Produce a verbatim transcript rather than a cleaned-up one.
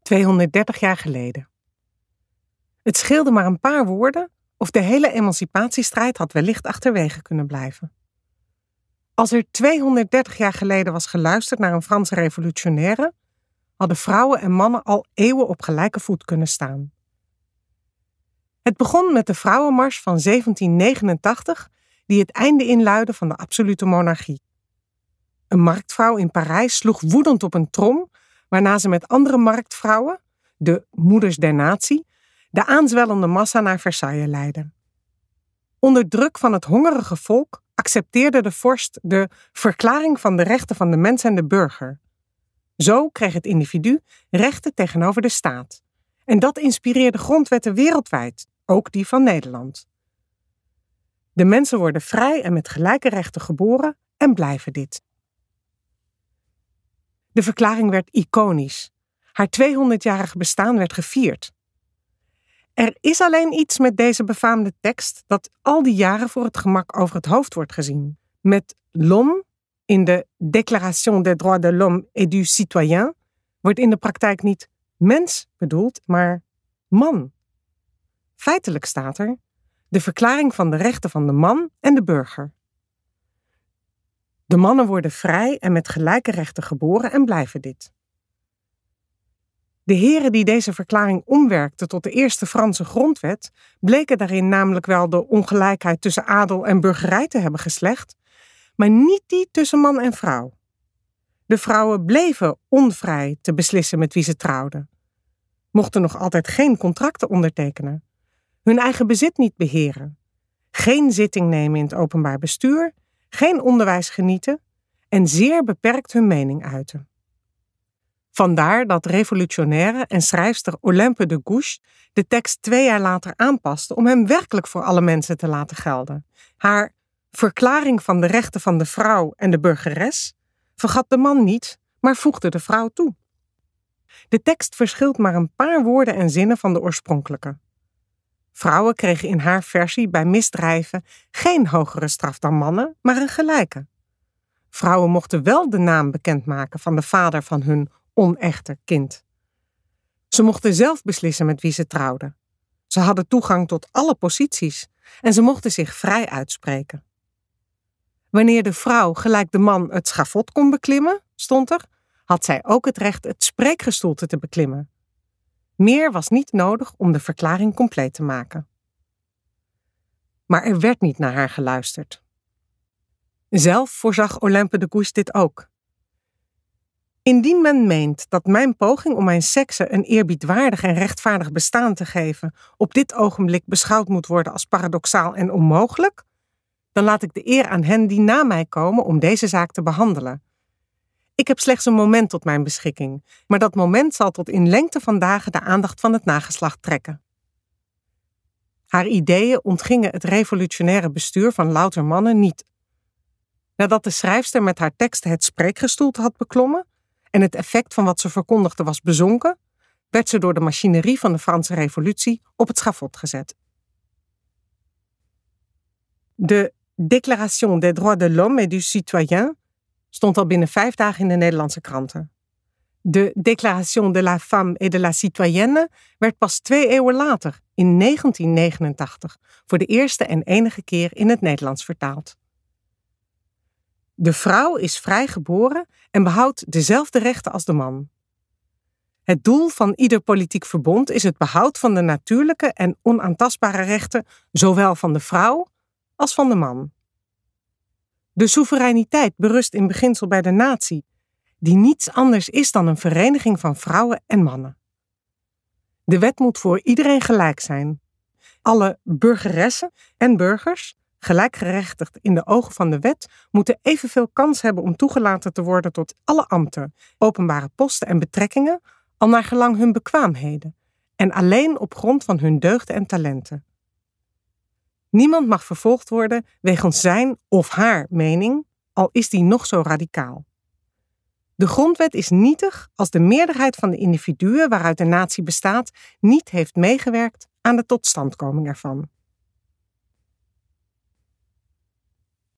tweehonderddertig jaar geleden. Het scheelde maar een paar woorden of de hele emancipatiestrijd had wellicht achterwege kunnen blijven. Als er tweehonderddertig jaar geleden was geluisterd naar een Franse revolutionaire, hadden vrouwen en mannen al eeuwen op gelijke voet kunnen staan. Het begon met de vrouwenmars van zeventien negenentachtig, die het einde inluidde van de absolute monarchie. Een marktvrouw in Parijs sloeg woedend op een trom, waarna ze met andere marktvrouwen, de moeders der natie, de aanzwellende massa naar Versailles leidde. Onder druk van het hongerige volk accepteerde de vorst de verklaring van de rechten van de mens en de burger. Zo kreeg het individu rechten tegenover de staat. En dat inspireerde grondwetten wereldwijd, ook die van Nederland. De mensen worden vrij en met gelijke rechten geboren en blijven dit. De verklaring werd iconisch. Haar tweehonderdjarige bestaan werd gevierd. Er is alleen iets met deze befaamde tekst dat al die jaren voor het gemak over het hoofd wordt gezien. Met l'homme in de Déclaration des droits de l'homme et du citoyen wordt in de praktijk niet mens bedoeld, maar man. Feitelijk staat er de verklaring van de rechten van de man en de burger. De mannen worden vrij en met gelijke rechten geboren en blijven dit. De heren die deze verklaring omwerkten tot de eerste Franse grondwet, bleken daarin namelijk wel de ongelijkheid tussen adel en burgerij te hebben geslecht, maar niet die tussen man en vrouw. De vrouwen bleven onvrij te beslissen met wie ze trouwden, mochten nog altijd geen contracten ondertekenen, hun eigen bezit niet beheren, geen zitting nemen in het openbaar bestuur, geen onderwijs genieten en zeer beperkt hun mening uiten. Vandaar dat revolutionaire en schrijfster Olympe de Gouges de tekst twee jaar later aanpaste om hem werkelijk voor alle mensen te laten gelden. Haar verklaring van de rechten van de vrouw en de burgeres vergat de man niet, maar voegde de vrouw toe. De tekst verschilt maar een paar woorden en zinnen van de oorspronkelijke. Vrouwen kregen in haar versie bij misdrijven geen hogere straf dan mannen, maar een gelijke. Vrouwen mochten wel de naam bekendmaken van de vader van hun onechte kind. Ze mochten zelf beslissen met wie ze trouwden. Ze hadden toegang tot alle posities en ze mochten zich vrij uitspreken. Wanneer de vrouw gelijk de man het schavot kon beklimmen, stond er, had zij ook het recht het spreekgestoelte te beklimmen. Meer was niet nodig om de verklaring compleet te maken. Maar er werd niet naar haar geluisterd. Zelf voorzag Olympe de Gouges dit ook. Indien men meent dat mijn poging om mijn sekse een eerbiedwaardig en rechtvaardig bestaan te geven op dit ogenblik beschouwd moet worden als paradoxaal en onmogelijk, dan laat ik de eer aan hen die na mij komen om deze zaak te behandelen. Ik heb slechts een moment tot mijn beschikking, maar dat moment zal tot in lengte van dagen de aandacht van het nageslacht trekken. Haar ideeën ontgingen het revolutionaire bestuur van louter mannen niet. Nadat de schrijfster met haar teksten het spreekgestoelte had beklommen en het effect van wat ze verkondigde was bezonken, werd ze door de machinerie van de Franse Revolutie op het schavot gezet. De Déclaration des droits de l'homme et du citoyen stond al binnen vijf dagen in de Nederlandse kranten. De Déclaration de la femme et de la citoyenne werd pas twee eeuwen later, in negentien negenentachtig, voor de eerste en enige keer in het Nederlands vertaald. De vrouw is vrij geboren en behoudt dezelfde rechten als de man. Het doel van ieder politiek verbond is het behoud van de natuurlijke en onaantastbare rechten, zowel van de vrouw als van de man. De soevereiniteit berust in beginsel bij de natie, die niets anders is dan een vereniging van vrouwen en mannen. De wet moet voor iedereen gelijk zijn. Alle burgeressen en burgers, gelijkgerechtigd in de ogen van de wet, moeten evenveel kans hebben om toegelaten te worden tot alle ambten, openbare posten en betrekkingen, al naar gelang hun bekwaamheden, en alleen op grond van hun deugden en talenten. Niemand mag vervolgd worden wegens zijn of haar mening, al is die nog zo radicaal. De grondwet is nietig als de meerderheid van de individuen waaruit de natie bestaat niet heeft meegewerkt aan de totstandkoming ervan.